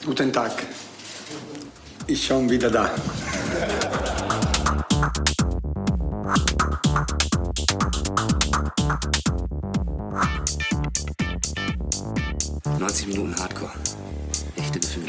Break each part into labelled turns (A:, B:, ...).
A: Guten Tag. Ich schon wieder da.
B: »90 Minuten Hardcore. Echte Gefühle.«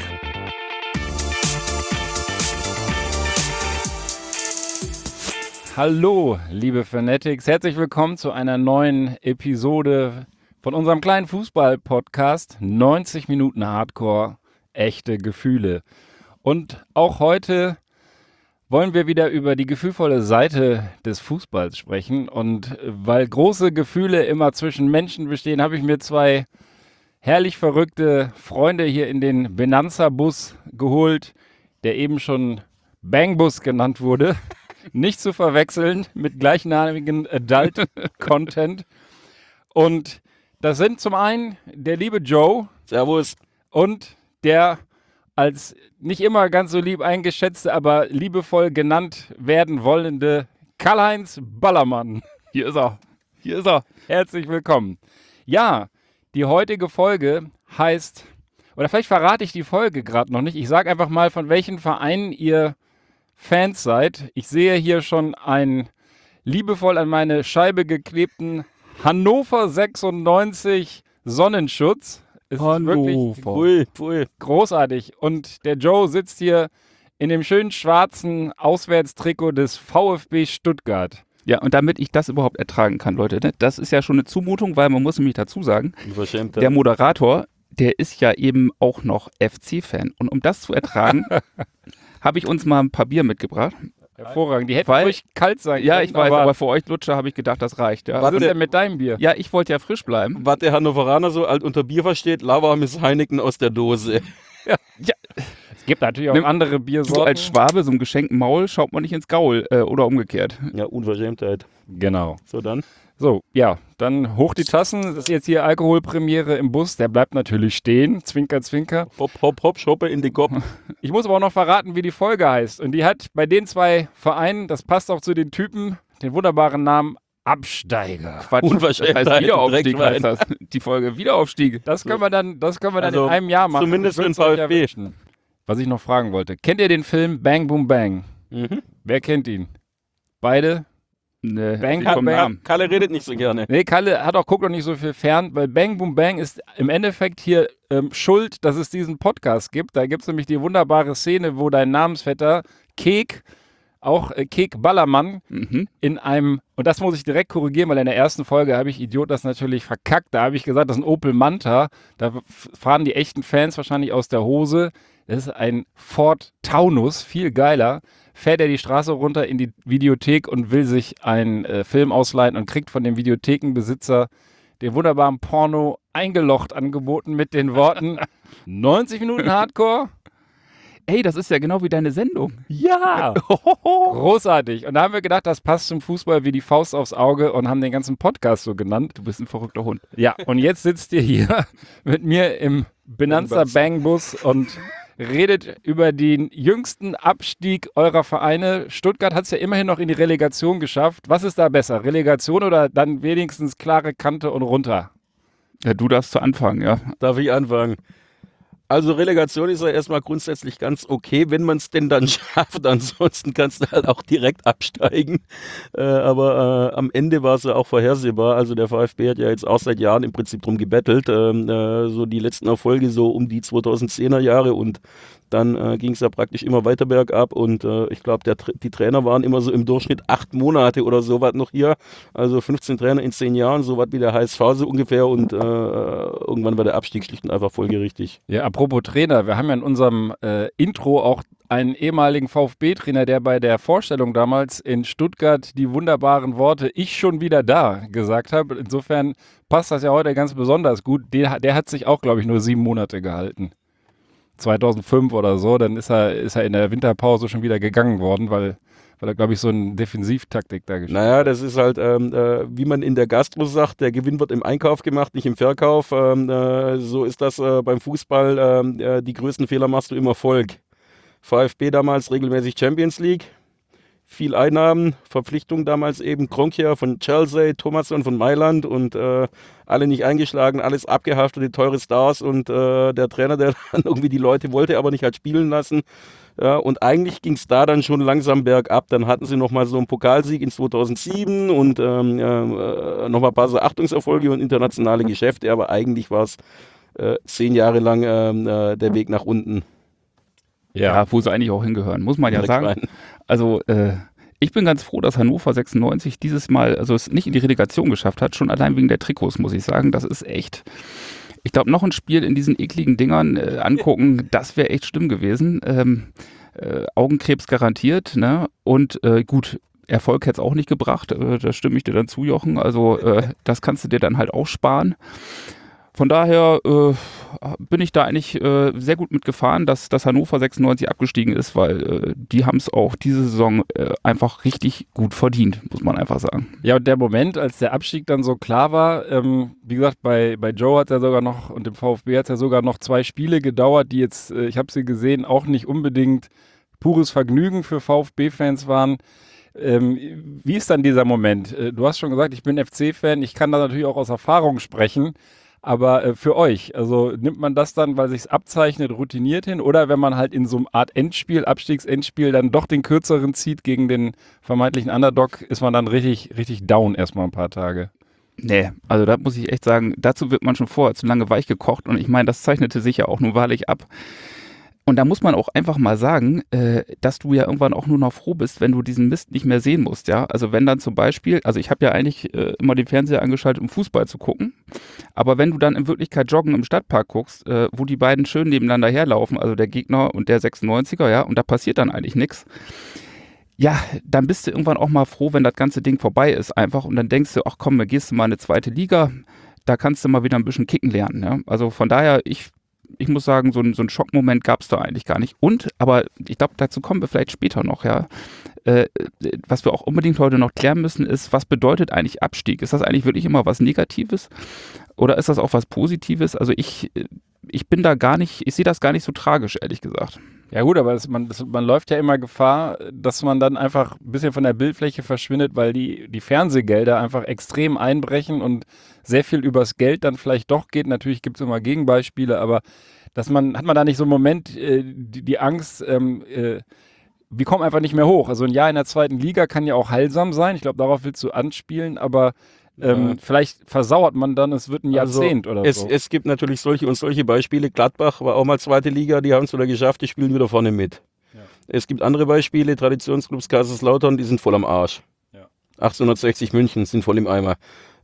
C: Hallo, liebe Fanatics. Herzlich willkommen zu einer neuen Episode von unserem kleinen Fußball-Podcast 90 Minuten Hardcore. Echte Gefühle. Und auch heute wollen wir wieder über die gefühlvolle Seite des Fußballs sprechen. Und weil große Gefühle immer zwischen Menschen bestehen, habe ich mir zwei herrlich verrückte Freunde hier in den Benanza-Bus geholt, der eben schon Bangbus genannt wurde. Nicht zu verwechseln mit gleichnamigen Adult-Content. Und das sind zum einen der liebe Joe.
D: Servus.
C: Und der als nicht immer ganz so lieb eingeschätzte, aber liebevoll genannt werden wollende Karl-Heinz Ballermann.
D: Hier ist er. Hier ist er.
C: Herzlich willkommen. Ja, die heutige Folge heißt, oder vielleicht verrate ich die Folge gerade noch nicht. Ich sage einfach mal, von welchen Vereinen ihr Fans seid. Ich sehe hier schon einen liebevoll an meine Scheibe geklebten Hannover 96 Sonnenschutz. Es ist wirklich
D: Pui.
C: großartig. Und der Joe sitzt hier in dem schönen schwarzen Auswärtstrikot des VfB Stuttgart.
D: Ja, und damit ich das überhaupt ertragen kann, Leute, ne, das ist ja schon eine Zumutung, weil man muss nämlich dazu sagen, der Moderator, der ist ja eben auch noch FC-Fan. Und um das zu ertragen, habe ich uns mal ein paar Bier mitgebracht.
C: Hervorragend. Die hätten ruhig kalt sein können.
D: Ja, ich weiß, aber für euch Lutscher habe ich gedacht, das reicht. Ja.
C: Was ist denn mit deinem Bier?
D: Ja, ich wollte ja frisch bleiben.
E: Was der Hannoveraner so alt unter Bier versteht, lauwarmes Heineken aus der Dose.
D: Ja.
C: Es gibt natürlich auch andere Biersorten.
D: So als Schwabe, so einem geschenkten Maul, schaut man nicht ins Gaul oder umgekehrt.
E: Ja, Unverschämtheit.
C: Genau.
E: So, dann.
C: So, ja, dann hoch die Tassen. Das ist jetzt hier Alkoholpremiere im Bus. Der bleibt natürlich stehen. Zwinker, zwinker.
E: Hopp, hopp, hopp, schoppe in die Kopf.
C: Ich muss aber auch noch verraten, wie die Folge heißt. Und die hat bei den zwei Vereinen, das passt auch zu den Typen, den wunderbaren Namen Absteiger.
D: Quatsch,
E: Unverschämtheit,
D: das heißt Wiederaufstieg
E: Dreckschwein.
D: heißt das. Die Folge Wiederaufstieg.
C: Das können wir dann
E: Also,
C: in einem Jahr machen.
E: zumindest
C: Ich würd's
E: für den
C: euch ja
E: VfB.
C: wünschen. Was ich noch fragen wollte. Kennt ihr den Film Bang Boom Bang?
E: Mhm.
C: Wer kennt ihn? Beide?
D: Ne,
C: Bang,
D: vom
C: Bang.
D: Namen.
E: Kalle redet nicht so gerne.
C: Nee, Kalle guckt auch nicht so viel fern, weil Bang Boom Bang ist im Endeffekt hier schuld, dass es diesen Podcast gibt. Da gibt es nämlich die wunderbare Szene, wo dein Namensvetter Kek, auch Kek Ballermann, in einem, und das muss ich direkt korrigieren, weil in der ersten Folge habe ich Idiot das natürlich verkackt. Da habe ich gesagt, das ist ein Opel Manta. Da fahren die echten Fans wahrscheinlich aus der Hose. Das ist ein Ford Taunus, viel geiler. Fährt er die Straße runter in die Videothek und will sich einen Film ausleihen und kriegt von dem Videothekenbesitzer den wunderbaren Porno eingelocht angeboten mit den Worten 90 Minuten Hardcore.
D: Ey, das ist ja genau wie deine Sendung.
C: Ja! Großartig. Und da haben wir gedacht, das passt zum Fußball wie die Faust aufs Auge und haben den ganzen Podcast so genannt.
D: Du bist ein verrückter Hund.
C: Ja, und jetzt sitzt ihr hier mit mir im Benanza Bangbus und redet über den jüngsten Abstieg eurer Vereine. Stuttgart hat es ja immerhin noch in die Relegation geschafft. Was ist da besser? Relegation oder dann wenigstens klare Kante und runter?
D: Ja, du darfst zu Anfang, ja.
E: Darf ich anfangen? Also Relegation ist ja erstmal grundsätzlich ganz okay, wenn man es denn dann schafft. Ansonsten kannst du halt auch direkt absteigen. Aber am Ende war es ja auch vorhersehbar. Also der VfB hat ja jetzt auch seit Jahren im Prinzip drum gebettelt. So die letzten Erfolge so um die 2010er Jahre und dann ging es ja praktisch immer weiter bergab und ich glaube, die Trainer waren immer so im Durchschnitt 8 Monate oder sowas noch hier. Also 15 Trainer in 10 Jahren, sowas wie der HSV so ungefähr und irgendwann war der Abstieg schlicht und einfach folgerichtig.
C: Ja, apropos Trainer, wir haben ja in unserem Intro auch einen ehemaligen VfB-Trainer, der bei der Vorstellung damals in Stuttgart die wunderbaren Worte "Ich schon wieder da" gesagt hat. Insofern passt das ja heute ganz besonders gut. Der hat sich auch, glaube ich, nur 7 Monate gehalten. 2005 oder so, dann ist er in der Winterpause schon wieder gegangen worden, weil er, glaube ich, so eine Defensivtaktik da gespielt hat.
E: Naja, das ist halt, wie man in der Gastro sagt, der Gewinn wird im Einkauf gemacht, nicht im Verkauf. So ist das beim Fußball. Die größten Fehler machst du im Erfolg. VfB damals regelmäßig Champions League. viel Einnahmen, Verpflichtungen damals eben, Kroenke von Chelsea, Thomasson von Mailand und alle nicht eingeschlagen, alles abgehaftete, teure Stars und der Trainer, der dann irgendwie die Leute wollte, aber nicht hat spielen lassen. Ja, und eigentlich ging es da dann schon langsam bergab. Dann hatten sie nochmal so einen Pokalsieg in 2007 und nochmal ein paar so Achtungserfolge und internationale Geschäfte, aber eigentlich war es 10 Jahre lang der Weg nach unten.
D: Ja, wo sie eigentlich auch hingehören, muss man ja sagen.
E: Rein.
D: Also ich bin ganz froh, dass Hannover 96 dieses Mal, also es nicht in die Relegation geschafft hat, schon allein wegen der Trikots, muss ich sagen. Das ist echt, ich glaube, noch ein Spiel in diesen ekligen Dingern angucken, das wäre echt schlimm gewesen. Augenkrebs garantiert, ne? Und gut, Erfolg hätte es auch nicht gebracht, da stimme ich dir dann zu, Jochen. Also das kannst du dir dann halt auch sparen. Von daher bin ich da eigentlich sehr gut mitgefahren, dass Hannover 96 abgestiegen ist, weil die haben es auch diese Saison einfach richtig gut verdient, muss man einfach sagen.
C: Ja, und der Moment, als der Abstieg dann so klar war, wie gesagt, bei Joe hat es ja sogar noch und dem VfB hat es ja sogar noch 2 Spiele gedauert, die jetzt, ich habe sie gesehen, auch nicht unbedingt pures Vergnügen für VfB-Fans waren. Wie ist dann dieser Moment? Du hast schon gesagt, ich bin FC-Fan, ich kann da natürlich auch aus Erfahrung sprechen. Aber für euch, also nimmt man das dann, weil sich's abzeichnet, routiniert hin oder wenn man halt in so einer Art Endspiel, Abstiegsendspiel dann doch den kürzeren zieht gegen den vermeintlichen Underdog, ist man dann richtig down erstmal ein paar Tage?
D: Nee, also da muss ich echt sagen, dazu wird man schon vorher zu lange weich gekocht und ich meine, das zeichnete sich ja auch nun wahrlich ab. Und da muss man auch einfach mal sagen, dass du ja irgendwann auch nur noch froh bist, wenn du diesen Mist nicht mehr sehen musst, ja. Also wenn dann zum Beispiel, also ich habe ja eigentlich immer den Fernseher angeschaltet, um Fußball zu gucken, aber wenn du dann in Wirklichkeit Joggen im Stadtpark guckst, wo die beiden schön nebeneinander herlaufen, also der Gegner und der 96er, ja, und da passiert dann eigentlich nichts, ja, dann bist du irgendwann auch mal froh, wenn das ganze Ding vorbei ist einfach und dann denkst du, ach komm, dann gehst du mal in eine zweite Liga, da kannst du mal wieder ein bisschen kicken lernen, ja. Also von daher, ich muss sagen, so ein Schockmoment gab es da eigentlich gar nicht. Aber ich glaube, dazu kommen wir vielleicht später noch, ja. Was wir auch unbedingt heute noch klären müssen, ist, was bedeutet eigentlich Abstieg? Ist das eigentlich wirklich immer was Negatives? Oder ist das auch was Positives? Also ich bin da gar nicht, ich sehe das gar nicht so tragisch, ehrlich gesagt.
C: Ja gut, aber man läuft ja immer Gefahr, dass man dann einfach ein bisschen von der Bildfläche verschwindet, weil die Fernsehgelder einfach extrem einbrechen und sehr viel übers Geld dann vielleicht doch geht. Natürlich gibt es immer Gegenbeispiele, aber hat man da nicht so einen Moment die Angst, wir kommen einfach nicht mehr hoch. Also ein Jahr in der zweiten Liga kann ja auch heilsam sein. Ich glaube, darauf willst du anspielen, aber vielleicht versauert man dann, es wird ein Jahrzehnt oder so.
E: Es gibt natürlich solche und solche Beispiele. Gladbach war auch mal zweite Liga, die haben es wieder geschafft, die spielen wieder vorne mit. Ja. Es gibt andere Beispiele, Traditionsclubs Kaiserslautern, die sind voll am Arsch. Ja. 1860 München sind voll im Eimer.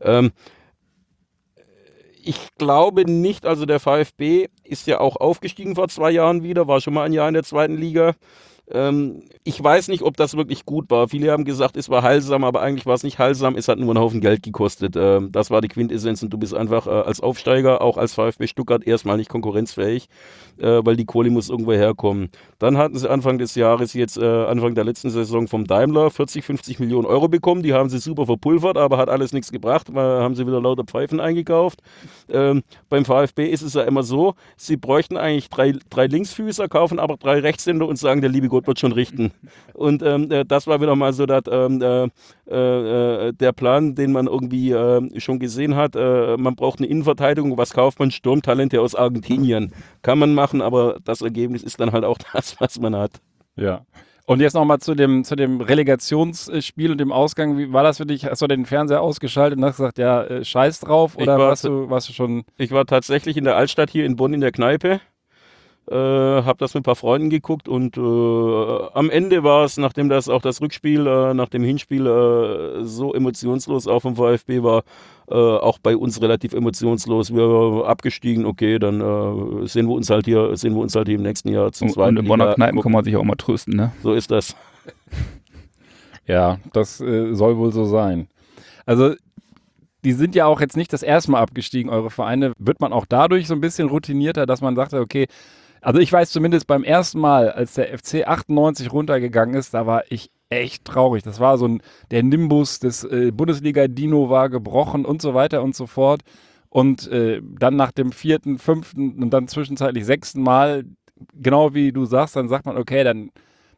E: Ich glaube nicht, also der VfB ist ja auch aufgestiegen vor 2 Jahren wieder, war schon mal ein Jahr in der zweiten Liga. Ich weiß nicht, ob das wirklich gut war. Viele haben gesagt, es war heilsam, aber eigentlich war es nicht heilsam. Es hat nur einen Haufen Geld gekostet. Das war die Quintessenz und du bist einfach als Aufsteiger, auch als VfB Stuttgart, erstmal nicht konkurrenzfähig, weil die Kohle muss irgendwo herkommen. Dann hatten sie Anfang des Jahres, jetzt Anfang der letzten Saison vom Daimler 40, 50 Millionen Euro bekommen. Die haben sie super verpulvert, aber hat alles nichts gebracht. Haben sie wieder lauter Pfeifen eingekauft. Beim VfB ist es ja immer so, sie bräuchten eigentlich drei Linksfüßer, kaufen aber 3 Rechtshänder und sagen, der liebe Gott wird schon richten. Und das war wieder mal so der Plan, den man irgendwie schon gesehen hat. Man braucht eine Innenverteidigung. Was kauft man? Sturmtalente aus Argentinien. Kann man machen, aber das Ergebnis ist dann halt auch das, was man hat.
C: Ja. Und jetzt nochmal zu dem Relegationsspiel und dem Ausgang. Wie war das für dich? Hast du den Fernseher ausgeschaltet und hast gesagt, ja, scheiß drauf? Oder warst du schon...
E: Ich war tatsächlich in der Altstadt hier in Bonn in der Kneipe. Habe das mit ein paar Freunden geguckt und am Ende war es, nachdem das auch das Rückspiel nach dem Hinspiel so emotionslos auch vom VfB war, auch bei uns relativ emotionslos. Wir waren abgestiegen, okay, dann sehen wir uns halt hier im nächsten Jahr zum zweiten.
D: Und in Bonner Kneipen kann man sich auch mal trösten, ne?
E: So ist das.
C: Ja, das soll wohl so sein. Also die sind ja auch jetzt nicht das erste Mal abgestiegen, eure Vereine. Wird man auch dadurch so ein bisschen routinierter, dass man sagt, okay, also ich weiß zumindest beim ersten Mal, als der FC 98 runtergegangen ist, da war ich echt traurig. Das war so der Nimbus des Bundesliga-Dino war gebrochen und so weiter und so fort. Und dann nach dem 4., 5. und dann zwischenzeitlich 6. Mal, genau wie du sagst, dann sagt man, okay, dann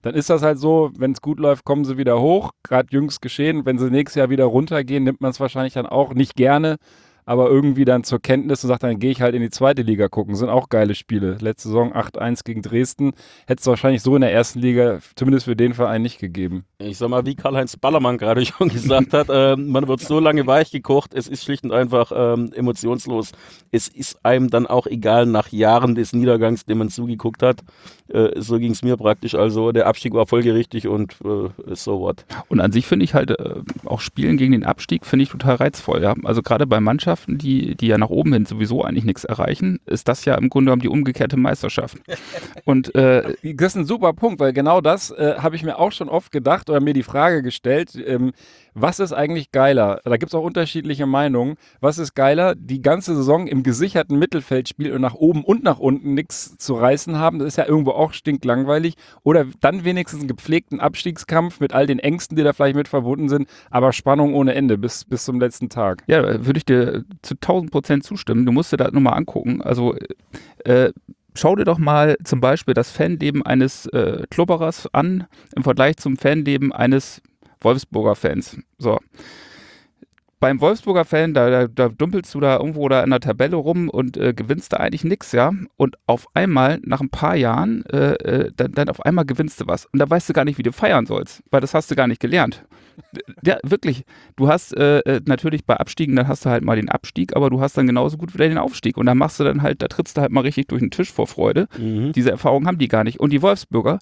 C: dann ist das halt so, wenn es gut läuft, kommen sie wieder hoch, gerade jüngst geschehen. Wenn sie nächstes Jahr wieder runtergehen, nimmt man es wahrscheinlich dann auch nicht gerne, aber irgendwie dann zur Kenntnis und sagt, dann gehe ich halt in die zweite Liga gucken. Sind auch geile Spiele. Letzte Saison 8-1 gegen Dresden. Hätte es wahrscheinlich so in der ersten Liga, zumindest für den Verein, nicht gegeben.
E: Ich sag mal, wie Karl-Heinz Ballermann gerade schon gesagt hat, man wird so lange weich gekocht, es ist schlicht und einfach emotionslos. Es ist einem dann auch egal nach Jahren des Niedergangs, dem man zugeguckt hat. So ging es mir praktisch. Also der Abstieg war folgerichtig und so what.
D: Und an sich finde ich halt auch Spielen gegen den Abstieg finde ich total reizvoll. Ja? Also gerade bei Mannschaften, die ja nach oben hin sowieso eigentlich nichts erreichen, ist das ja im Grunde genommen die umgekehrte Meisterschaft. Und
C: das ist ein super Punkt, weil genau das habe ich mir auch schon oft gedacht oder mir die Frage gestellt, was ist eigentlich geiler? Da gibt es auch unterschiedliche Meinungen. Was ist geiler? Die ganze Saison im gesicherten Mittelfeld spielen und nach oben und nach unten nichts zu reißen haben. Das ist ja irgendwo auch stinklangweilig. Oder dann wenigstens einen gepflegten Abstiegskampf mit all den Ängsten, die da vielleicht mit verbunden sind, aber Spannung ohne Ende bis zum letzten Tag.
D: Ja, würde ich dir zu 1000% zustimmen. Du musst dir das nur mal angucken. Also schau dir doch mal zum Beispiel das Fanleben eines Klubberers an im Vergleich zum Fanleben eines Wolfsburger Fans. So. Beim Wolfsburger Fan, da dumpelst du da irgendwo da in der Tabelle rum und gewinnst da eigentlich nichts, ja. Und auf einmal, nach ein paar Jahren, dann auf einmal gewinnst du was. Und da weißt du gar nicht, wie du feiern sollst, weil das hast du gar nicht gelernt. Ja, wirklich. Du hast natürlich bei Abstiegen, dann hast du halt mal den Abstieg, aber du hast dann genauso gut wieder den Aufstieg. Und da machst du dann halt, da trittst du halt mal richtig durch den Tisch vor Freude. Diese Erfahrung haben die gar nicht. Und die Wolfsburger,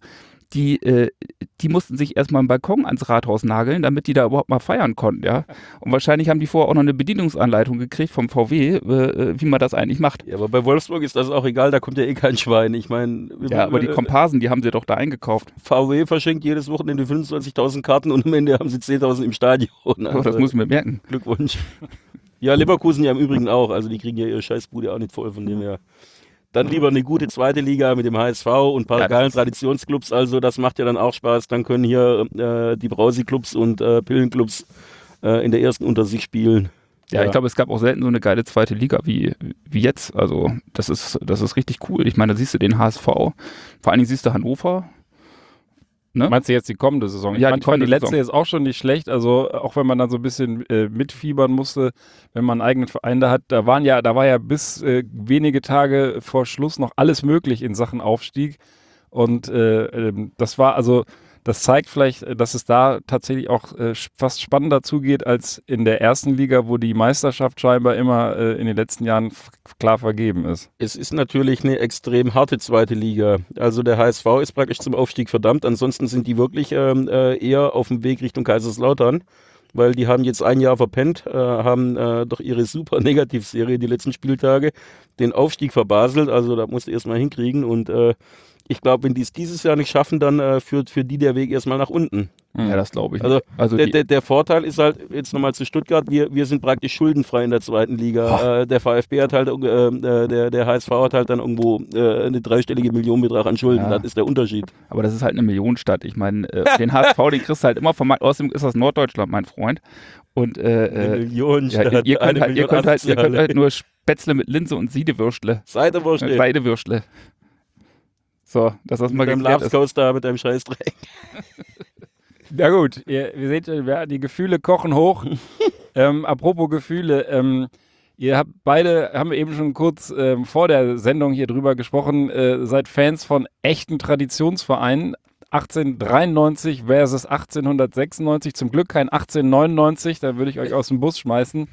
D: die mussten sich erstmal einen Balkon ans Rathaus nageln, damit die da überhaupt mal feiern konnten, ja. Und wahrscheinlich haben die vorher auch noch eine Bedienungsanleitung gekriegt vom VW, wie man das eigentlich macht.
E: Ja, aber bei Wolfsburg ist das auch egal, da kommt ja eh kein Schwein. Ich meine...
D: Ja, aber die Komparsen, die haben sie doch da eingekauft.
E: VW verschenkt jedes Wochenende 25.000 Karten und am Ende haben sie 10.000 im Stadion. Also,
D: das muss man merken.
E: Glückwunsch. Ja, Leverkusen ja im Übrigen auch, also die kriegen ja ihre Scheißbude auch nicht voll, von dem her... Dann lieber eine gute zweite Liga mit dem HSV und ein paar geilen Traditionsclubs, also das macht ja dann auch Spaß. Dann können hier die Brausi-Clubs und Pillenclubs in der ersten unter sich spielen.
D: Ja, ich glaube, es gab auch selten so eine geile zweite Liga wie jetzt. Also das ist richtig cool. Ich meine, da siehst du den HSV, vor allen Dingen siehst du Hannover. Ne?
C: Meinst du jetzt die kommende Saison?
D: Ja,
C: ich fand die letzte jetzt auch schon nicht schlecht, also auch wenn man dann so ein bisschen mitfiebern musste, wenn man einen eigenen Verein da hat, da war ja bis wenige Tage vor Schluss noch alles möglich in Sachen Aufstieg und das zeigt vielleicht, dass es da tatsächlich auch fast spannender zugeht als in der ersten Liga, wo die Meisterschaft scheinbar immer in den letzten Jahren klar vergeben ist.
E: Es ist natürlich eine extrem harte zweite Liga. Also der HSV ist praktisch zum Aufstieg verdammt. Ansonsten sind die wirklich eher auf dem Weg Richtung Kaiserslautern, weil die haben jetzt ein Jahr verpennt, haben durch ihre super Negativserie die letzten Spieltage den Aufstieg verbaselt. Also da musst du erstmal hinkriegen und ich glaube, wenn die es dieses Jahr nicht schaffen, dann führt für die der Weg erstmal nach unten.
D: Ja, das glaube ich.
E: Also der Vorteil ist halt, jetzt nochmal zu Stuttgart, wir sind praktisch schuldenfrei in der zweiten Liga. Der VfB hat halt, der HSV hat halt dann irgendwo eine dreistellige Millionenbetrag an Schulden. Ja. Das ist der Unterschied.
D: Aber das ist halt eine Millionenstadt. Ich meine, den HSV, den kriegst du halt immer vom Markt. Außerdem ist das Norddeutschland, mein Freund. Und
E: eine Millionenstadt.
D: Ja, ihr könnt halt nur Spätzle mit Linse und Siedewürstle.
E: Seidewürstle.
D: So, dass das mal
E: geklärt ist. Mit deinem mit Scheißdreck.
C: Ja gut, ihr seht, die Gefühle kochen hoch. Apropos Gefühle, ihr haben wir eben schon kurz vor der Sendung hier drüber gesprochen, seid Fans von echten Traditionsvereinen. 1893 versus 1896, zum Glück kein 1899, da würde ich euch aus dem Bus schmeißen.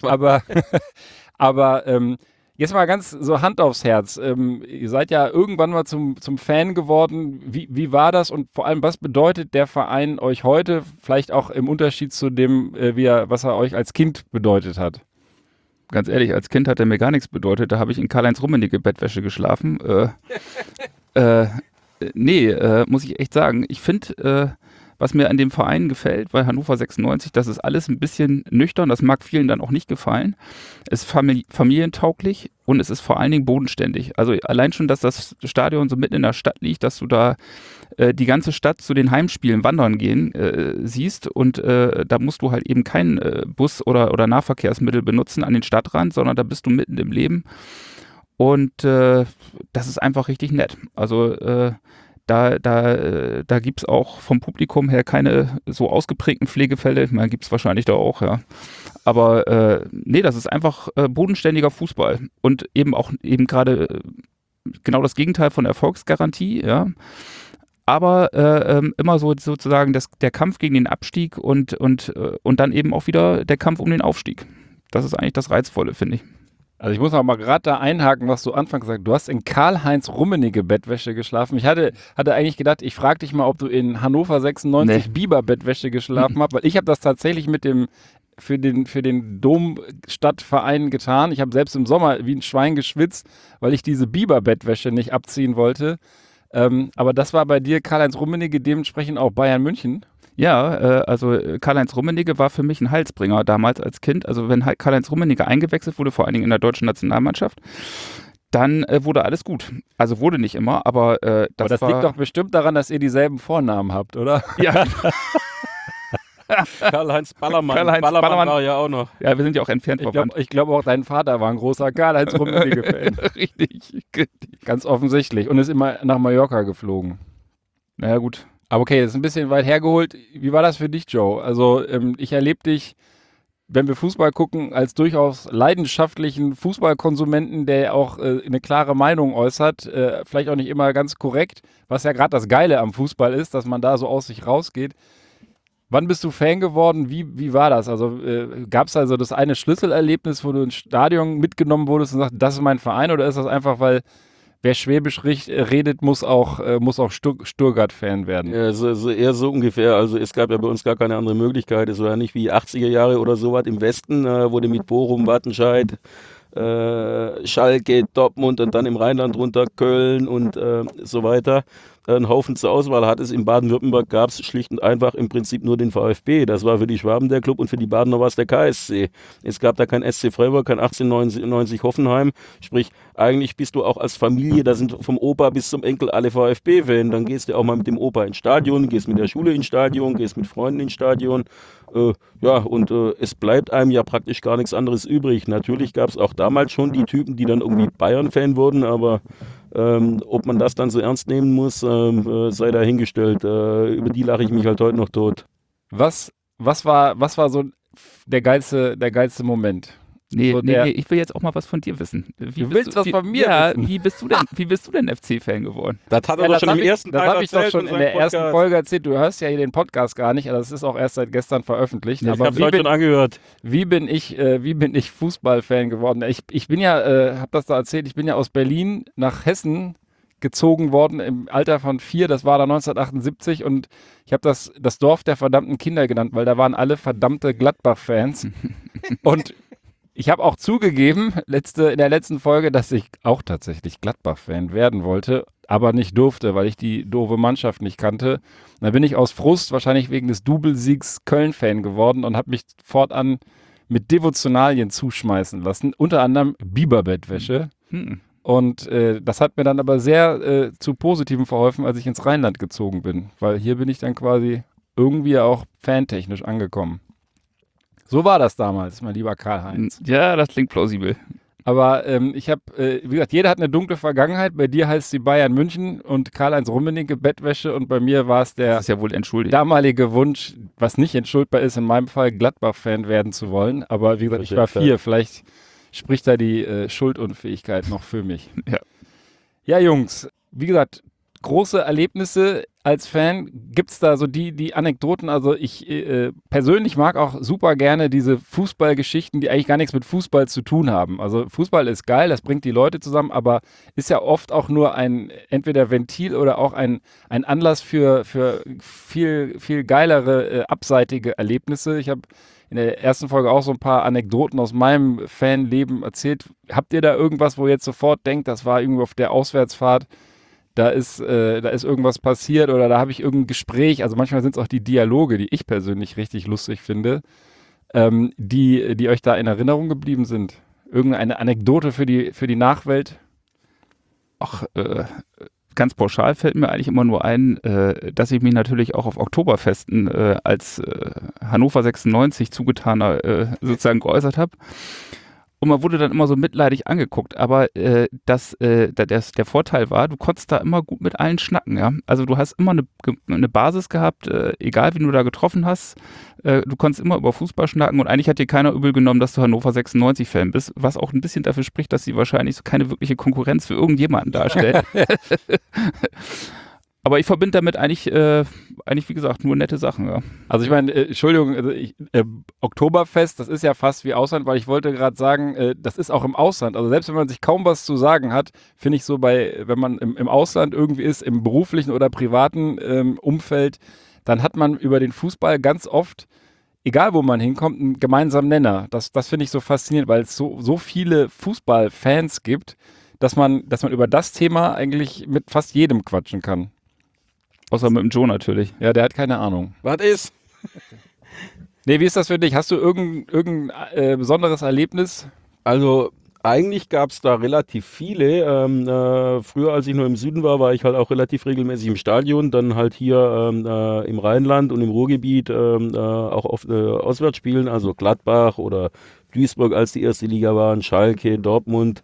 C: Aber jetzt mal ganz so Hand aufs Herz. Ihr seid ja irgendwann mal zum Fan geworden. Wie war das und vor allem, was bedeutet der Verein euch heute? Vielleicht auch im Unterschied zu dem, was er euch als Kind bedeutet hat.
D: Ganz ehrlich, als Kind hat er mir gar nichts bedeutet. Da habe ich in Karl-Heinz Rummenigge Bettwäsche geschlafen. Muss ich echt sagen. Ich finde, was mir an dem Verein gefällt, bei Hannover 96, das ist alles ein bisschen nüchtern, das mag vielen dann auch nicht gefallen. Es ist familientauglich und es ist vor allen Dingen bodenständig. Also allein schon, dass das Stadion so mitten in der Stadt liegt, dass du da die ganze Stadt zu den Heimspielen wandern gehen siehst und da musst du halt eben keinen Bus oder Nahverkehrsmittel benutzen an den Stadtrand, sondern da bist du mitten im Leben und das ist einfach richtig nett. Also Da gibt es auch vom Publikum her keine so ausgeprägten Pflegefälle. Ich meine, gibt es wahrscheinlich da auch, ja. Aber nee, das ist einfach bodenständiger Fußball und eben gerade genau das Gegenteil von Erfolgsgarantie, ja. Aber immer so sozusagen der Kampf gegen den Abstieg und dann eben auch wieder der Kampf um den Aufstieg. Das ist eigentlich das Reizvolle, finde ich.
C: Also ich muss noch mal gerade da einhaken, was du anfangs gesagt hast. Du hast in Karl-Heinz Rummenigge Bettwäsche geschlafen. Ich hatte eigentlich gedacht, ich frage dich mal, ob du in Hannover 96 Biber Bettwäsche geschlafen hast, weil ich habe das tatsächlich für den Domstadtverein getan. Ich habe selbst im Sommer wie ein Schwein geschwitzt, weil ich diese Biber Bettwäsche nicht abziehen wollte. Aber das war bei dir Karl-Heinz Rummenigge, dementsprechend auch Bayern München.
D: Ja, also Karl-Heinz Rummenigge war für mich ein Heilsbringer damals als Kind. Also wenn Karl-Heinz Rummenigge eingewechselt wurde, vor allen Dingen in der deutschen Nationalmannschaft, dann wurde alles gut. Also wurde nicht immer, aber
C: das liegt doch bestimmt daran, dass ihr dieselben Vornamen habt, oder?
D: Ja.
E: Karl-Heinz Ballermann. Ballermann war ja auch noch.
D: Ja, wir sind ja auch entfernt verwandt.
C: Ich glaube auch dein Vater war ein großer Karl-Heinz Rummenigge-Fan.
D: Richtig.
C: Ganz offensichtlich. Und ist immer nach Mallorca geflogen.
D: Naja, gut.
C: Aber okay, das ist ein bisschen weit hergeholt. Wie war das für dich, Joe? Also ich erlebe dich, wenn wir Fußball gucken, als durchaus leidenschaftlichen Fußballkonsumenten, der auch eine klare Meinung äußert. Vielleicht auch nicht immer ganz korrekt, was ja gerade das Geile am Fußball ist, dass man da so aus sich rausgeht. Wann bist du Fan geworden? Wie war das? Also gab es also das eine Schlüsselerlebnis, wo du ins Stadion mitgenommen wurdest und sagst, das ist mein Verein, oder ist das einfach, weil wer Schwäbisch redet, muss auch Stuttgart-Fan werden?
E: Ja, eher so ungefähr. Also es gab ja bei uns gar keine andere Möglichkeit. Es war ja nicht wie 80er Jahre oder sowas im Westen, wo du mit Bochum, Wattenscheid, Schalke, Dortmund und dann im Rheinland runter Köln und so weiter einen Haufen zur Auswahl hattest. In Baden-Württemberg gab es schlicht und einfach im Prinzip nur den VfB. Das war für die Schwaben der Club und für die Badener war es der KSC. Es gab da kein SC Freiburg, kein 1890 Hoffenheim. Sprich, eigentlich bist du auch als Familie, da sind vom Opa bis zum Enkel alle VfB-Fan. Dann gehst du auch mal mit dem Opa ins Stadion, gehst mit der Schule ins Stadion, gehst mit Freunden ins Stadion. Es bleibt einem ja praktisch gar nichts anderes übrig. Natürlich gab es auch damals schon die Typen, die dann irgendwie Bayern-Fan wurden, aber ob man das dann so ernst nehmen muss, sei dahingestellt. Über die lache ich mich halt heute noch tot.
C: Was war so der geilste Moment?
D: Nee, ich will jetzt auch mal was von dir wissen.
C: Du willst was von mir wissen?
D: Wie bist du denn FC-Fan geworden?
E: Das hat er doch schon im ersten Teil
C: erzählt. Das habe ich doch schon in der ersten Folge erzählt. Du hörst ja hier den Podcast gar nicht, also das ist auch erst seit gestern veröffentlicht.
E: Ja, ich habe es heute schon angehört.
C: Wie bin ich Fußballfan geworden? Ich bin ja, habe das da erzählt, ich bin ja aus Berlin nach Hessen gezogen worden im Alter von 4, das war da 1978, und ich habe das Dorf der verdammten Kinder genannt, weil da waren alle verdammte Gladbach-Fans. Und ich habe auch zugegeben, in der letzten Folge, dass ich auch tatsächlich Gladbach-Fan werden wollte, aber nicht durfte, weil ich die doofe Mannschaft nicht kannte. Und dann bin ich aus Frust, wahrscheinlich wegen des Doublesiegs, Köln-Fan geworden und habe mich fortan mit Devotionalien zuschmeißen lassen, unter anderem Biberbettwäsche. Und das hat mir dann aber sehr zu Positivem verholfen, als ich ins Rheinland gezogen bin, weil hier bin ich dann quasi irgendwie auch fantechnisch angekommen. So war das damals, mein lieber Karl-Heinz.
D: Ja, das klingt plausibel.
C: Aber ich habe, wie gesagt, jeder hat eine dunkle Vergangenheit. Bei dir heißt sie Bayern München und Karl-Heinz Rummenigge Bettwäsche, und bei mir war es der
D: das ist ja wohl entschuldigt.
C: Damalige Wunsch, was nicht entschuldbar ist, in meinem Fall Gladbach-Fan werden zu wollen. Aber wie gesagt, ich war 4, vielleicht spricht da die Schuldunfähigkeit noch für mich. Ja, Jungs, wie gesagt, große Erlebnisse als Fan. Gibt es da so die Anekdoten? Also ich persönlich mag auch super gerne diese Fußballgeschichten, die eigentlich gar nichts mit Fußball zu tun haben. Also Fußball ist geil, das bringt die Leute zusammen, aber ist ja oft auch nur ein entweder Ventil oder auch ein Anlass für viel, viel geilere, abseitige Erlebnisse. Ich habe in der ersten Folge auch so ein paar Anekdoten aus meinem Fanleben erzählt. Habt ihr da irgendwas, wo ihr jetzt sofort denkt, das war irgendwo auf der Auswärtsfahrt, da ist irgendwas passiert oder da habe ich irgendein Gespräch, also manchmal sind es auch die Dialoge, die ich persönlich richtig lustig finde, die euch da in Erinnerung geblieben sind? Irgendeine Anekdote für die Nachwelt?
D: Ach, ganz pauschal fällt mir eigentlich immer nur ein, dass ich mich natürlich auch auf Oktoberfesten als Hannover 96 zugetaner sozusagen geäußert habe. Und man wurde dann immer so mitleidig angeguckt. Aber der Vorteil war, du konntest da immer gut mit allen schnacken. Ja? Also du hast immer eine Basis gehabt, egal wen du da getroffen hast. Du konntest immer über Fußball schnacken und eigentlich hat dir keiner übel genommen, dass du Hannover 96-Fan bist. Was auch ein bisschen dafür spricht, dass sie wahrscheinlich so keine wirkliche Konkurrenz für irgendjemanden darstellen. Aber ich verbinde damit eigentlich, wie gesagt, nur nette Sachen. Ja.
C: Also ich meine, Entschuldigung, Oktoberfest, das ist ja fast wie Ausland, weil ich wollte gerade sagen, das ist auch im Ausland. Also selbst wenn man sich kaum was zu sagen hat, finde ich so wenn man im Ausland irgendwie ist, im beruflichen oder privaten Umfeld, dann hat man über den Fußball ganz oft, egal wo man hinkommt, einen gemeinsamen Nenner. Das finde ich so faszinierend, weil es so viele Fußballfans gibt, dass man über das Thema eigentlich mit fast jedem quatschen kann.
D: Außer mit dem Joe natürlich.
C: Ja, der hat keine Ahnung.
E: Was ist?
C: Nee, wie ist das für dich? Hast du irgendein besonderes Erlebnis?
E: Also eigentlich gab es da relativ viele. Früher, als ich noch im Süden war ich halt auch relativ regelmäßig im Stadion. Dann halt hier im Rheinland und im Ruhrgebiet auch auf Auswärtsspielen, also Gladbach oder Duisburg, als die erste Liga waren, Schalke, Dortmund.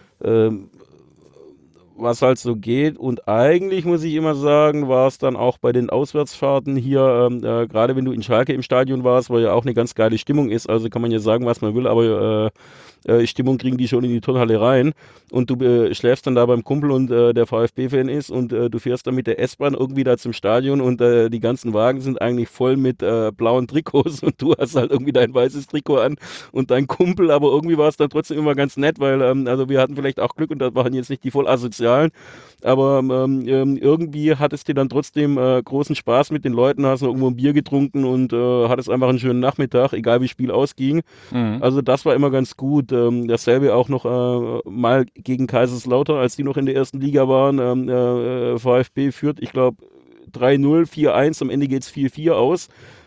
E: Was halt so geht. Und eigentlich muss ich immer sagen, war es dann auch bei den Auswärtsfahrten hier, gerade wenn du in Schalke im Stadion warst, wo ja auch eine ganz geile Stimmung ist, also kann man ja sagen, was man will, aber Stimmung kriegen die schon in die Turnhalle rein und du schläfst dann da beim Kumpel und der VfB-Fan ist und du fährst dann mit der S-Bahn irgendwie da zum Stadion und die ganzen Wagen sind eigentlich voll mit blauen Trikots und du hast halt irgendwie dein weißes Trikot an und dein Kumpel, aber irgendwie war es dann trotzdem immer ganz nett, weil also wir hatten vielleicht auch Glück und das waren jetzt nicht die voll asozialen, aber irgendwie hattest du dann trotzdem großen Spaß mit den Leuten, hast noch irgendwo ein Bier getrunken und hattest einfach einen schönen Nachmittag, egal wie das Spiel ausging. Also das war immer ganz gut. Dasselbe auch noch mal gegen Kaiserslautern, als die noch in der ersten Liga waren. VfB führt, ich glaube, 3-0, 4-1, am Ende geht es 4-4 aus.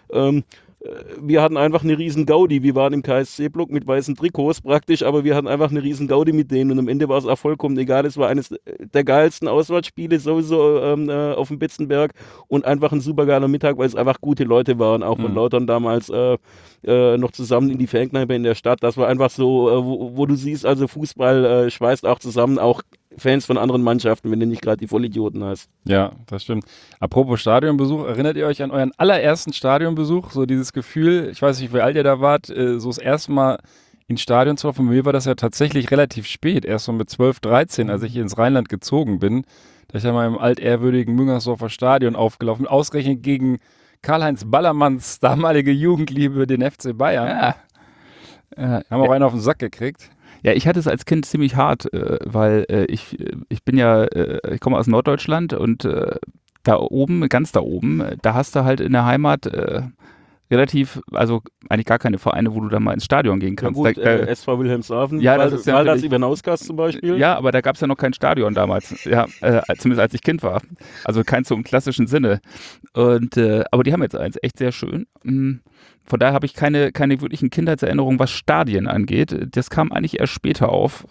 E: Wir hatten einfach eine riesen Gaudi. Wir waren im KSC-Block mit weißen Trikots praktisch, aber wir hatten einfach eine riesen Gaudi mit denen und am Ende war es auch vollkommen egal. Es war eines der geilsten Auswärtsspiele sowieso auf dem Betzenberg und einfach ein super geiler Mittag, weil es einfach gute Leute waren, auch von Lautern damals noch zusammen in die Fankneipe in der Stadt. Das war einfach so, wo du siehst, also Fußball schweißt auch zusammen, auch Fans von anderen Mannschaften, wenn du nicht gerade die Vollidioten hast.
C: Ja, das stimmt. Apropos Stadionbesuch, erinnert ihr euch an euren allerersten Stadionbesuch? So dieses Gefühl, ich weiß nicht, wie alt ihr da wart, so das erste Mal ins Stadion zu laufen. Bei mir war das ja tatsächlich relativ spät, erst so mit 12, 13, als ich hier ins Rheinland gezogen bin. Da ich ja mal im altehrwürdigen Müngersdorfer Stadion aufgelaufen, ausgerechnet gegen Karl-Heinz Ballermanns damalige Jugendliebe, den FC Bayern.
D: Ja.
C: Haben auch einen auf den Sack gekriegt.
D: Ja, ich hatte es als Kind ziemlich hart, weil ich komme aus Norddeutschland und da oben, ganz da oben, da hast du halt in der Heimat relativ, also eigentlich gar keine Vereine, wo du da mal ins Stadion gehen kannst.
E: Ja gut, SV Wilhelmshaven,
D: ja, das ist ja
E: das Ibernhauskas zum Beispiel.
D: Ja, aber da gab es ja noch kein Stadion damals, ja, zumindest als ich Kind war. Also keins so im klassischen Sinne. Und aber die haben jetzt eins, echt sehr schön. Von daher habe ich keine wirklichen Kindheitserinnerungen, was Stadien angeht. Das kam eigentlich erst später auf.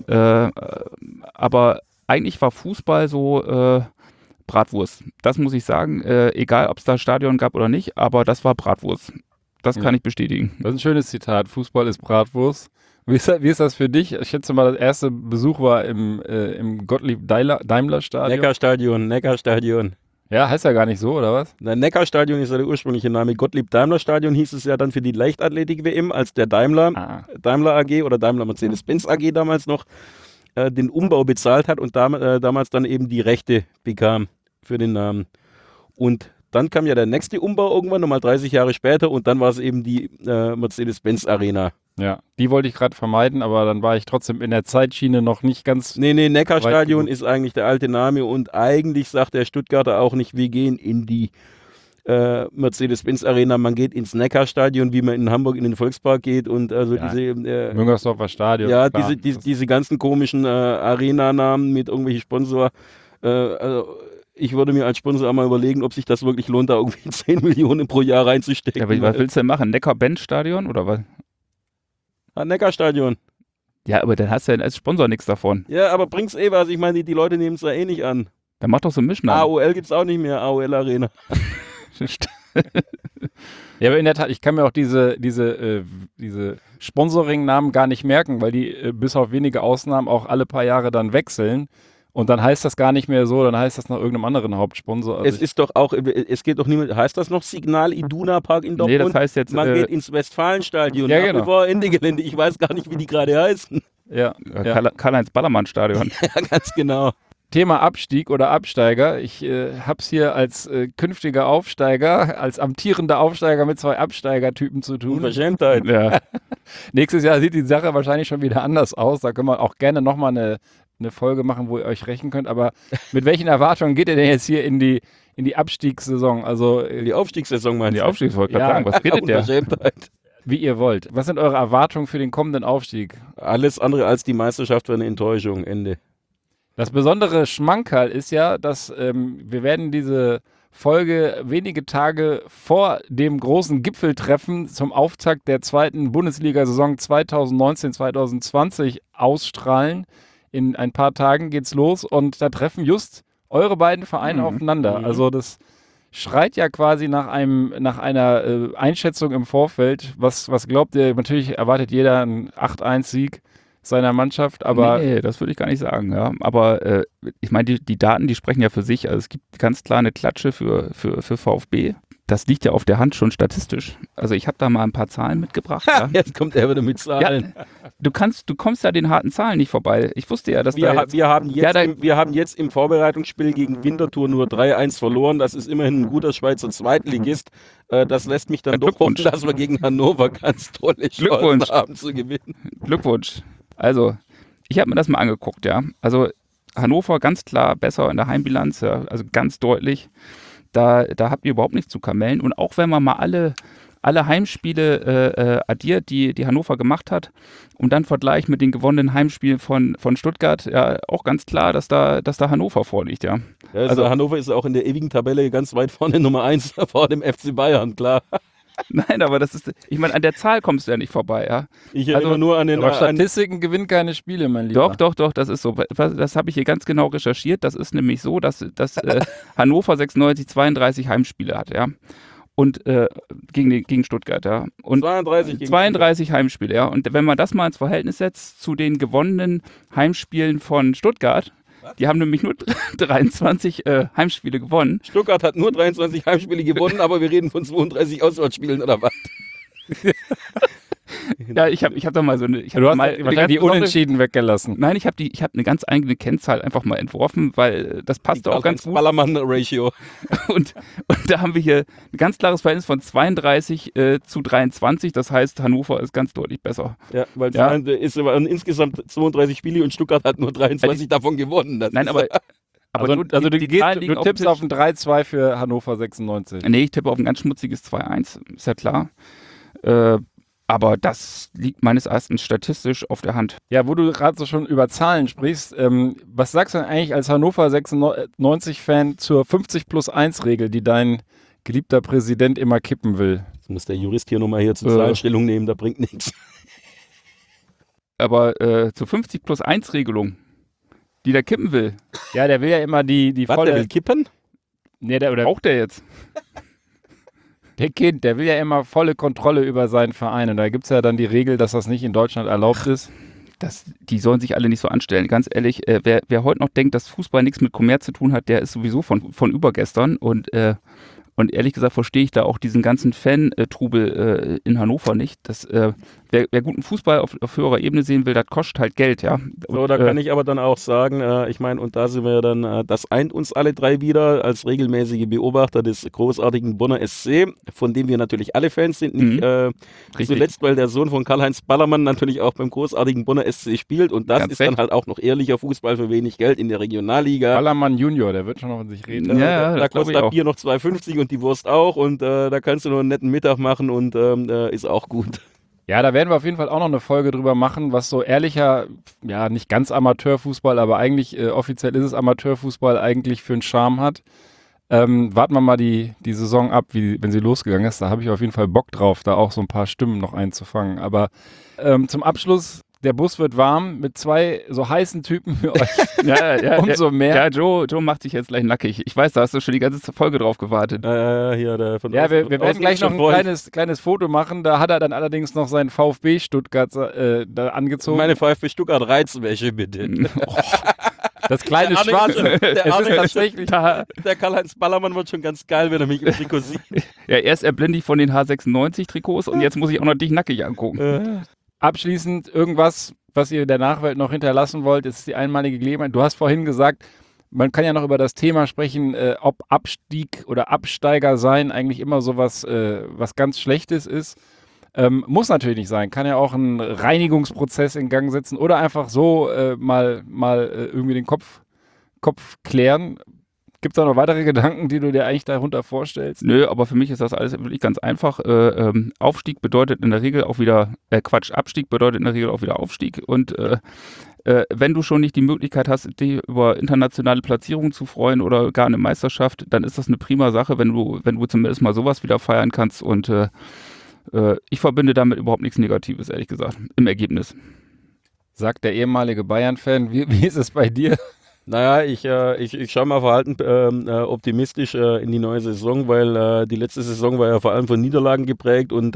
D: Aber eigentlich war Fußball so Bratwurst. Das muss ich sagen. Egal, ob es da Stadion gab oder nicht, aber das war Bratwurst. Das kann ich bestätigen.
C: Das ist ein schönes Zitat. Fußball ist Bratwurst. Wie ist das für dich? Ich schätze mal, der erste Besuch war im Gottlieb-Daimler-Stadion.
E: Neckarstadion.
C: Ja, heißt ja gar nicht so, oder was?
E: Neckarstadion ist ja der ursprüngliche Name. Gottlieb-Daimler-Stadion hieß es ja dann für die Leichtathletik-WM, als der Daimler AG oder Daimler Mercedes-Benz AG damals noch den Umbau bezahlt hat und damals dann eben die Rechte bekam für den Namen. Und dann kam ja der nächste Umbau irgendwann, nochmal 30 Jahre später und dann war es eben die Mercedes-Benz Arena.
C: Ja, die wollte ich gerade vermeiden, aber dann war ich trotzdem in der Zeitschiene noch nicht ganz...
E: Nee, Neckarstadion ist eigentlich der alte Name und eigentlich sagt der Stuttgarter auch nicht, wir gehen in die Mercedes-Benz Arena, man geht ins Neckarstadion, wie man in Hamburg in den Volkspark geht und also diese...
C: Müngersdorfer Stadion.
E: Ja, diese ganzen komischen Arena-Namen mit irgendwelchen Sponsor. Also ich würde mir als Sponsor einmal überlegen, ob sich das wirklich lohnt, da irgendwie 10 Millionen pro Jahr reinzustecken.
D: Ja, aber was willst du denn machen? Neckar-Benz-Stadion oder was?
E: Neckarstadion.
D: Ja, aber dann hast du ja als Sponsor nichts davon.
E: Ja, aber bringt's was. Ich meine, die Leute nehmen es ja eh nicht an.
D: Dann mach doch so einen Mischnamen.
E: AOL gibt's auch nicht mehr, AOL Arena.
C: Ja, aber in der Tat, ich kann mir auch diese Sponsoring-Namen gar nicht merken, weil die bis auf wenige Ausnahmen auch alle paar Jahre dann wechseln. Und dann heißt das gar nicht mehr so, dann heißt das nach irgendeinem anderen Hauptsponsor. Also
E: Es ist doch auch, es geht doch niemand, heißt das noch Signal Iduna Park in Dortmund?
D: Nee, das heißt jetzt,
E: Man geht ins Westfalenstadion,
C: ja,
E: nach
C: genau.
E: wie vor Ende Gelände. Ich weiß gar nicht, wie die gerade heißen.
C: ja.
D: Karl-Heinz Ballermann-Stadion.
E: Ja, ganz genau.
C: Thema Abstieg oder Absteiger. Ich habe es hier als künftiger Aufsteiger, als amtierender Aufsteiger mit 2 Absteigertypen zu tun.
E: Unverschämtheit.
D: Ja.
C: Nächstes Jahr sieht die Sache wahrscheinlich schon wieder anders aus. Da können wir auch gerne nochmal eine Folge machen, wo ihr euch rächen könnt. Aber mit welchen Erwartungen geht ihr denn jetzt hier in die Abstiegssaison? Also
E: Die Aufstiegssaison meinst
D: Die
E: du?
D: Aufstiegsfolge,
C: Ja.
D: sagen, was redet der?
E: Unverschämtheit.
C: wie ihr wollt. Was sind eure Erwartungen für den kommenden Aufstieg?
E: Alles andere als die Meisterschaft war eine Enttäuschung. Ende.
C: Das besondere Schmankerl ist ja, dass wir werden diese Folge wenige Tage vor dem großen Gipfeltreffen zum Auftakt der 2. Bundesliga-Saison 2019-2020 ausstrahlen. In ein paar Tagen geht's los und da treffen just eure beiden Vereine aufeinander. Also das schreit ja quasi nach einer Einschätzung im Vorfeld. Was glaubt ihr? Natürlich erwartet jeder einen 8-1-Sieg seiner Mannschaft, aber
D: Nee, das würde ich gar nicht sagen, ja. Aber ich meine, die Daten, die sprechen ja für sich. Also es gibt ganz klar eine Klatsche für VfB. Das liegt ja auf der Hand schon statistisch. Also ich habe da mal ein paar Zahlen mitgebracht. Ja.
E: Jetzt kommt er wieder mit Zahlen.
D: Ja, du kommst ja den harten Zahlen nicht vorbei. Ich wusste ja, dass
E: Wir haben jetzt im Vorbereitungsspiel gegen Winterthur nur 3-1 verloren. Das ist immerhin ein guter Schweizer Zweitligist. Das lässt mich dann doch hoffen,
D: Glückwunsch.
E: dass wir gegen Hannover ganz tolle Chancen
D: Glückwunsch.
E: haben zu gewinnen.
D: Glückwunsch. Also, ich habe mir das mal angeguckt, ja. Also, Hannover ganz klar besser in der Heimbilanz, ja, also ganz deutlich. Da habt ihr überhaupt nichts zu kamellen. Und auch wenn man mal alle Heimspiele addiert, die Hannover gemacht hat, und dann vergleicht mit den gewonnenen Heimspielen von Stuttgart, ja, auch ganz klar, dass da Hannover vorliegt, ja.
E: Ja, also Hannover ist auch in der ewigen Tabelle ganz weit vorne, Nummer 1 vor dem FC Bayern, klar.
D: Nein, aber ich meine, an der Zahl kommst du ja nicht vorbei, ja.
E: Ich erinnere nur an den...
C: aber Statistiken gewinnen keine Spiele, mein Lieber.
D: Doch, das ist so. Das habe ich hier ganz genau recherchiert. Das ist nämlich so, dass Hannover 96 32 Heimspiele hat, ja. Und gegen Stuttgart, ja. Und 32 Heimspiele, ja. Und wenn man das mal ins Verhältnis setzt zu den gewonnenen Heimspielen von Stuttgart, die haben nämlich nur 23 Heimspiele gewonnen.
E: Stuttgart hat nur 23 Heimspiele gewonnen, aber wir reden von 32 Auswärtsspielen, oder was?
D: Ja, ich hab da mal so eine...
C: Du hast wahrscheinlich die Unentschieden weggelassen.
D: Nein, ich hab eine ganz eigene Kennzahl einfach mal entworfen, weil das passt auch ganz gut.
E: Ballermann-Ratio.
D: Und da haben wir hier ein ganz klares Verhältnis von 32 zu 23. Das heißt, Hannover ist ganz deutlich besser.
E: Ja, weil
D: Ja.
E: es waren insgesamt 32 Spiele und Stuttgart hat nur 23 davon gewonnen. Das
D: Nein,
E: ist-
D: aber die Zahlen liegen
C: du
D: auf
C: tippst
D: dem
C: auf ein 3-2 für Hannover 96.
D: Nee, ich tippe auf ein ganz schmutziges 2-1, ist ja klar. Aber das liegt meines Erachtens statistisch auf der Hand.
C: Ja, wo du gerade so schon über Zahlen sprichst, was sagst du denn eigentlich als Hannover 96-Fan zur 50+1-Regel, die dein geliebter Präsident immer kippen will?
E: Jetzt muss der Jurist hier nochmal hier zur Zahlenstellung nehmen, da bringt nichts.
D: Aber zur 50+1-Regelung, die der kippen will,
C: Ja, der will ja immer die
E: Was,
C: volle...
E: der will kippen?
C: Nee, der
D: braucht der jetzt?
C: der will ja immer volle Kontrolle über seinen Verein. Und da gibt es ja dann die Regel, dass das nicht in Deutschland erlaubt ist.
D: Die sollen sich alle nicht so anstellen. Ganz ehrlich, wer heute noch denkt, dass Fußball nichts mit Kommerz zu tun hat, der ist sowieso von übergestern. Und ehrlich gesagt verstehe ich da auch diesen ganzen Fan-Trubel in Hannover nicht. Wer guten Fußball auf höherer Ebene sehen will, das kostet halt Geld, ja.
E: So, da kann ich aber dann auch sagen, ich meine, und da sind wir dann, das eint uns alle drei wieder als regelmäßige Beobachter des großartigen Bonner SC, von dem wir natürlich alle Fans sind, nicht zuletzt, weil der Sohn von Karl-Heinz Ballermann natürlich auch beim großartigen Bonner SC spielt und das
D: Ganz
E: ist
D: recht.
E: dann halt auch noch ehrlicher Fußball für wenig Geld in der Regionalliga.
C: Ballermann Junior, der wird schon noch von sich reden.
D: Ja,
E: Da
D: das glaub
E: kostet
D: ich
E: das
D: auch.
E: Bier noch 2,50 und die Wurst auch und da kannst du noch einen netten Mittag machen und ist auch gut.
C: Ja, da werden wir auf jeden Fall auch noch eine Folge drüber machen, was so ehrlicher, ja, nicht ganz Amateurfußball, aber eigentlich offiziell ist es Amateurfußball, eigentlich für einen Charme hat. Warten wir mal die Saison ab, wenn sie losgegangen ist. Da habe ich auf jeden Fall Bock drauf, da auch so ein paar Stimmen noch einzufangen. Aber zum Abschluss der Bus wird warm mit 2 so heißen Typen für euch.
D: Ja,
C: Umso mehr.
D: Ja, Joe macht sich jetzt gleich nackig. Ich weiß, da hast du schon die ganze Folge drauf gewartet.
E: Hier, von
C: Ja, wir werden gleich noch ein kleines Foto machen. Da hat er dann allerdings noch seinen VfB Stuttgart da angezogen.
E: Meine VfB Stuttgart Reizwäsche, bitte.
C: Das kleine Schwarze.
E: Der Karl-Heinz Ballermann wird schon ganz geil, wenn er mich im Trikot sieht.
D: Ja, erst erblindig von den H96-Trikots und jetzt muss ich auch noch dich nackig angucken.
C: Abschließend irgendwas, was ihr der Nachwelt noch hinterlassen wollt, ist die einmalige Gelegenheit. Du hast vorhin gesagt, man kann ja noch über das Thema sprechen, ob Abstieg oder Absteiger sein eigentlich immer sowas was ganz Schlechtes ist. Muss natürlich nicht sein. Kann ja auch einen Reinigungsprozess in Gang setzen oder einfach so mal irgendwie den Kopf klären. Gibt es da noch weitere Gedanken, die du dir eigentlich darunter vorstellst?
D: Nö, aber für mich ist das alles wirklich ganz einfach. Abstieg bedeutet in der Regel auch wieder Aufstieg. Und wenn du schon nicht die Möglichkeit hast, dich über internationale Platzierungen zu freuen oder gar eine Meisterschaft, dann ist das eine prima Sache, wenn du zumindest mal sowas wieder feiern kannst. Und ich verbinde damit überhaupt nichts Negatives, ehrlich gesagt, im Ergebnis.
C: Sagt der ehemalige Bayern-Fan. Wie ist es bei dir?
E: Naja, ich schaue mal verhalten optimistisch in die neue Saison, weil die letzte Saison war ja vor allem von Niederlagen geprägt und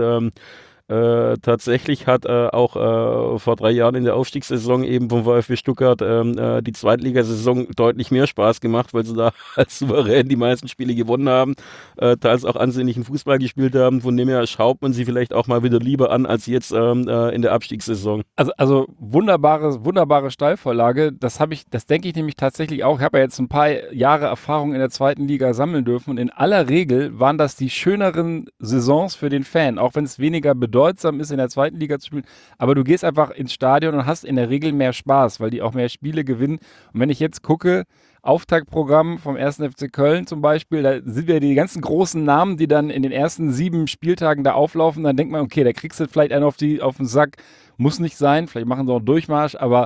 E: tatsächlich hat auch vor 3 Jahren in der Aufstiegssaison eben vom VfB Stuttgart die Zweitligasaison deutlich mehr Spaß gemacht, weil sie da als souverän die meisten Spiele gewonnen haben, teils auch ansehnlichen Fußball gespielt haben. Von dem her schaut man sie vielleicht auch mal wieder lieber an als jetzt in der Abstiegssaison.
C: Also wunderbare Steilvorlage. Das denke ich nämlich tatsächlich auch. Ich habe ja jetzt ein paar Jahre Erfahrung in der zweiten Liga sammeln dürfen und in aller Regel waren das die schöneren Saisons für den Fan, auch wenn es weniger bedeutsam ist, in der zweiten Liga zu spielen. Aber du gehst einfach ins Stadion und hast in der Regel mehr Spaß, weil die auch mehr Spiele gewinnen. Und wenn ich jetzt gucke, Auftaktprogramm vom 1. FC Köln zum Beispiel, da sind wir die ganzen großen Namen, die dann in den ersten 7 Spieltagen da auflaufen, dann denkt man, okay, da kriegst du vielleicht einen auf den Sack, muss nicht sein, vielleicht machen sie auch einen Durchmarsch, aber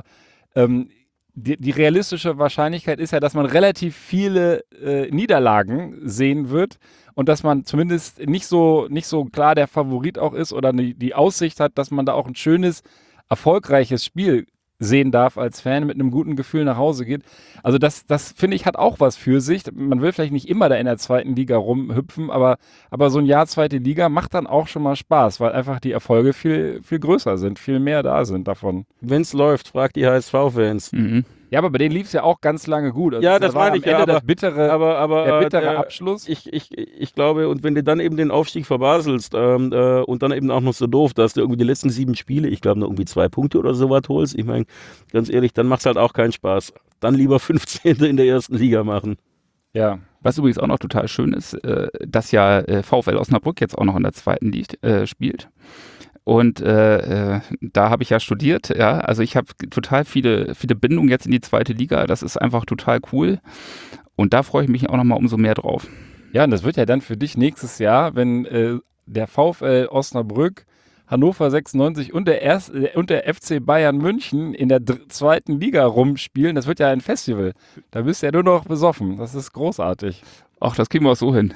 C: die realistische Wahrscheinlichkeit ist ja, dass man relativ viele Niederlagen sehen wird und dass man zumindest nicht so klar der Favorit auch ist oder die Aussicht hat, dass man da auch ein schönes, erfolgreiches Spiel sehen darf als Fan, mit einem guten Gefühl nach Hause geht. Also das finde ich, hat auch was für sich. Man will vielleicht nicht immer da in der zweiten Liga rumhüpfen, aber so ein Jahr zweite Liga macht dann auch schon mal Spaß, weil einfach die Erfolge viel, viel größer sind, viel mehr da sind davon.
E: Wenn's läuft, frag die HSV-Fans.
D: Mhm.
C: Ja, aber bei denen lief es ja auch ganz lange gut. Also
E: ja, das meine ich, ja,
C: aber der bittere Abschluss.
E: Ich glaube, und wenn du dann eben den Aufstieg verbaselst und dann eben auch noch so doof, dass du irgendwie die letzten 7 Spiele, ich glaube noch irgendwie 2 Punkte oder sowas holst, ich meine, ganz ehrlich, dann macht es halt auch keinen Spaß. Dann lieber 15. in der ersten Liga machen.
C: Ja.
D: Was übrigens auch noch total schön ist, dass ja VfL Osnabrück jetzt auch noch in der zweiten Liga spielt. Und da habe ich ja studiert, ja, also ich habe total viele Bindungen jetzt in die zweite Liga, das ist einfach total cool und da freue ich mich auch nochmal umso mehr drauf.
C: Ja, und das wird ja dann für dich nächstes Jahr, wenn der VfL Osnabrück, Hannover 96 und der FC Bayern München in der zweiten Liga rumspielen, das wird ja ein Festival, da bist du ja nur noch besoffen, das ist großartig.
D: Ach, das kriegen wir auch so hin.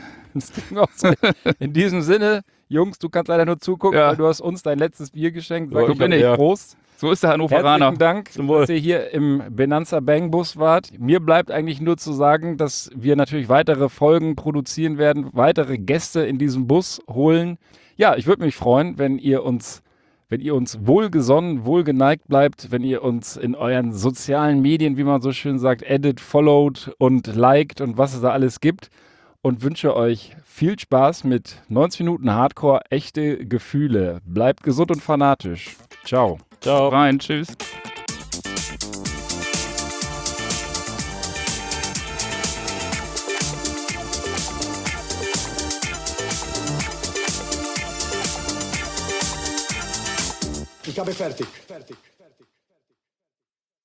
C: In diesem Sinne, Jungs, du kannst leider nur zugucken, weil du hast uns dein letztes Bier geschenkt. Sag ich Prost.
D: So ist der Hannoveraner.
C: Herzlichen Dank, dass ihr hier im Benanza Bang Bus wart. Mir bleibt eigentlich nur zu sagen, dass wir natürlich weitere Folgen produzieren werden, weitere Gäste in diesem Bus holen. Ja, ich würde mich freuen, wenn ihr uns wohlgesonnen, wohlgeneigt bleibt, wenn ihr uns in euren sozialen Medien, wie man so schön sagt, edit, followed und liked und was es da alles gibt. Und wünsche euch viel Spaß mit 90 Minuten Hardcore, echte Gefühle. Bleibt gesund und fanatisch. Ciao.
D: Ciao. Rein, tschüss.
A: Ich habe fertig.